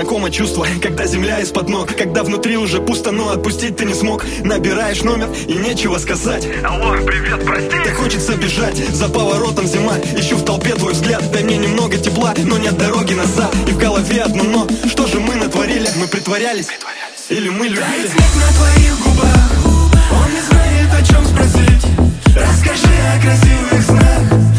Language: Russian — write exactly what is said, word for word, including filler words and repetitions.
знакомо чувство, когда земля из-под ног, когда внутри уже пусто, но отпустить ты не смог. Набираешь номер и нечего сказать. Алло, привет, прости. Так хочется бежать, за поворотом зима. Ищу в толпе твой взгляд, дай мне немного тепла, но нет дороги назад. И в голове одно но, что же мы натворили? Мы притворялись, или мы любили? Тает снег на твоих губах, он не знает, о чем спросить. Расскажи о красивых снах.